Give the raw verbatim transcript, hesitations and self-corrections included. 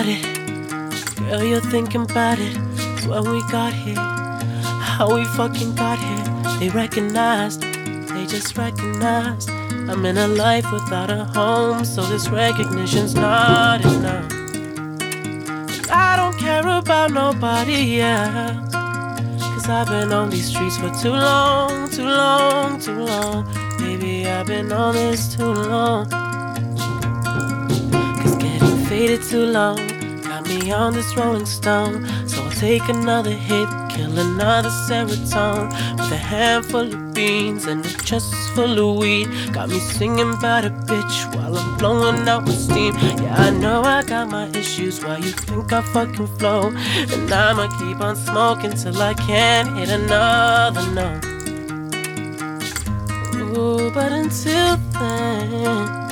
about it. Girl, you're thinking about it. When we got here, how we fucking got here. They recognized, they just recognized I'm in a life without a home, so this recognition's not enough. And I don't care about nobody else, cause I've been on these streets for too long, too long, too long. Baby, I've been on this too long. Cause getting faded too long got me on this Rolling Stone. So I'll take another hit, kill another serotonin with a handful of beans and a chest full of weed. Got me singing about a bitch while I'm blowing out my steam. Yeah, I know I got my issues, why you think I fucking flow? And I'ma keep on smoking till I can't hit another note. Ooh, but until then